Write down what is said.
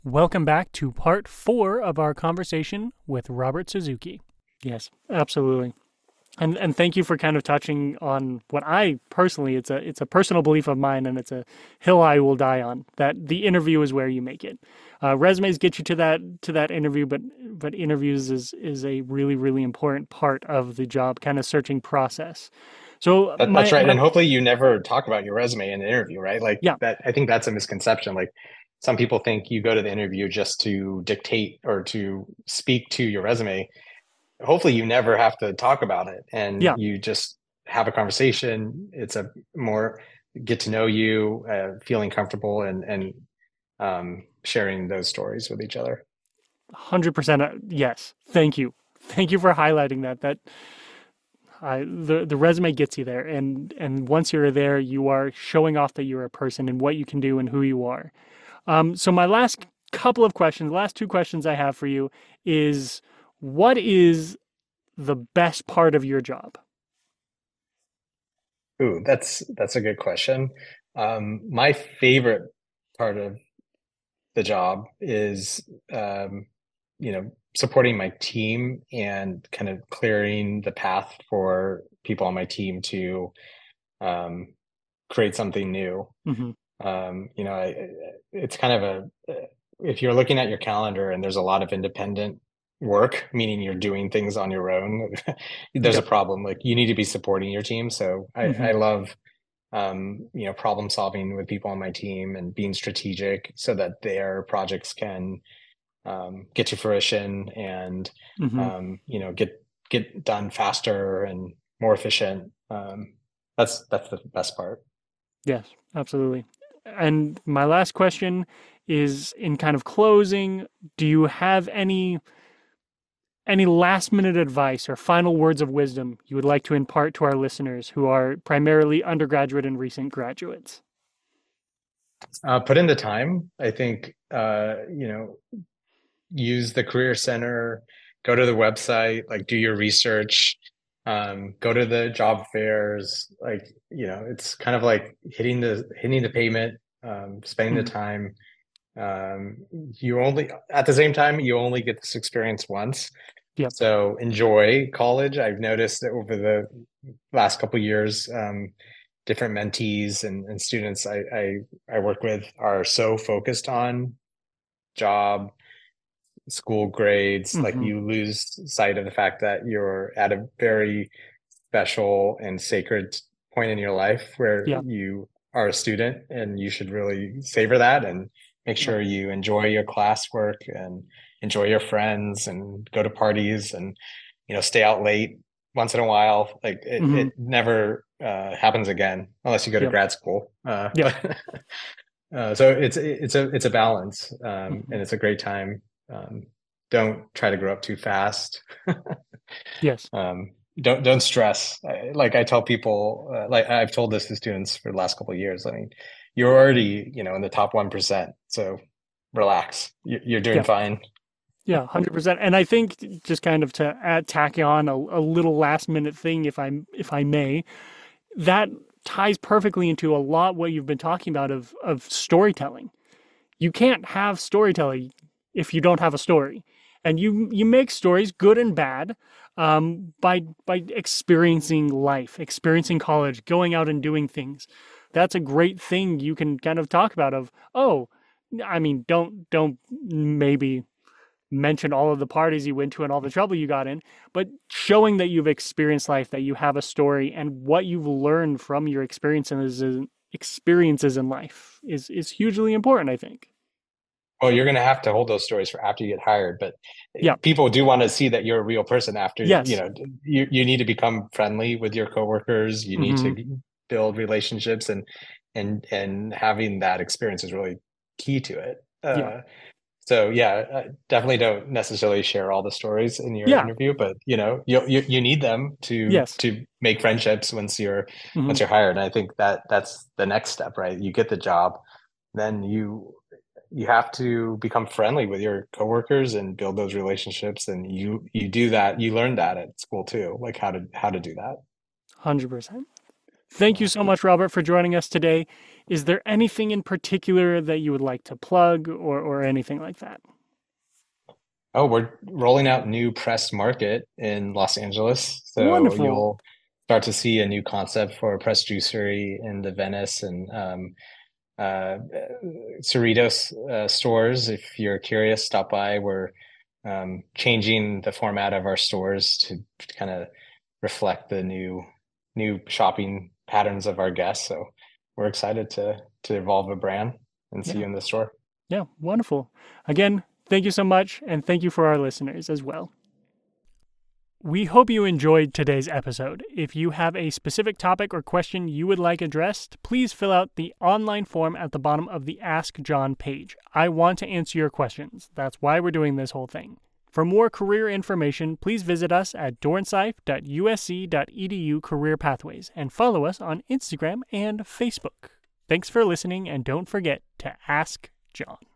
Welcome back to part 4 of our conversation with Robert Suzuki. Yes, absolutely. And thank you for kind of touching on what I personally, it's a personal belief of mine, and it's a hill I will die on, that the interview is where you make it. Resumes get you to that interview, but interviews is a really, really important part of the job kind of searching process. So That's right. my And hopefully you never talk about your resume in an interview, right? Like yeah, that, I think that's a misconception. Like some people think you go to the interview just to dictate or to speak to your resume. Hopefully you never have to talk about it and yeah, you just have a conversation. It's a more get to know you, feeling comfortable and sharing those stories with each other. 100%. Yes. Thank you. Thank you for highlighting that. The resume gets you there, and once you're there, you are showing off that you're a person and what you can do and who you are. So my last couple of questions, last two questions I have for you is, what is the best part of your job? Ooh, that's a good question. My favorite part of the job is supporting my team and kind of clearing the path for people on my team to um, create something new. Hmm. It's kind of if you're looking at your calendar and there's a lot of independent work, meaning you're doing things on your own, there's a Yep. problem. Like you need to be supporting your team. So I Hmm. love problem solving with people on my team and being strategic so that their projects can get to fruition and Hmm. get done faster and more efficient. That's the best part. Yes, absolutely. And my last question is, in kind of closing, do you have any last minute advice or final words of wisdom you would like to impart to our listeners who are primarily undergraduate and recent graduates? Put in the time. I think use the career center, go to the website, like do your research, go to the job fairs. Like it's kind of like hitting the pavement, spending the Mm, time. You only at the same time you only get this experience once. yep. So enjoy college. I've noticed that over the last couple of years, different mentees and students I work with are so focused on job, school grades, like Hmm. you lose sight of the fact that you're at a very special and sacred point in your life where Yeah. you are a student and you should really savor that and make Yep. sure you enjoy your classwork and enjoy your friends and go to parties and stay out late once in a while. Like it Hmm. never happens again unless you go to Yep. grad school. Yep. But so it's a balance, Hmm. and it's a great time. Um, don't try to grow up too fast. Yes. Don't stress. Like I tell people, like I've told this to students for the last couple of years. I mean, you're already in the top 1%, so relax. You're doing Yep. fine. Yeah, 100%. And I think, just kind of to add, tack on a little last minute thing, if I may, that ties perfectly into a lot what you've been talking about of storytelling. You can't have storytelling if you don't have a story, and you make stories, good and bad, by experiencing life, experiencing college, going out and doing things. That's a great thing you can kind of talk about. Of, oh, I mean, don't maybe mention all of the parties you went to and all the trouble you got in, but showing that you've experienced life, that you have a story, and what you've learned from your experiences in life is hugely important, I think. Well, you're going to have to hold those stories for after you get hired, but Yeah. people do want to see that you're a real person after, Yes. you need to become friendly with your coworkers. You need Hmm. to build relationships and having that experience is really key to it. Yeah. So yeah, definitely don't necessarily share all the stories in your Yeah. interview, but you need them to Yes. make friendships once Hmm. you're hired. And I think that's the next step, right? You get the job, then you have to become friendly with your coworkers and build those relationships. And you do that. You learn that at school too, like how to do that. 100%. Thank you Yeah. so much, Robert, for joining us today. Is there anything in particular that you would like to plug or anything like that? Oh, we're rolling out new Press Market in Los Angeles. So Wonderful. you'll start to see a new concept for a press juicery in the Venice and uh, Cerritos stores. If you're curious, stop by. We're changing the format of our stores to kind of reflect the new shopping patterns of our guests. So we're excited to evolve a brand and see Yeah. you in the store. Yeah. Wonderful. Again, thank you so much. And thank you for our listeners as well. We hope you enjoyed today's episode. If you have a specific topic or question you would like addressed, please fill out the online form at the bottom of the Ask John page. I want to answer your questions. That's why we're doing this whole thing. For more career information, please visit us at dornsife.usc.edu career pathways and follow us on Instagram and Facebook. Thanks for listening, and don't forget to ask John.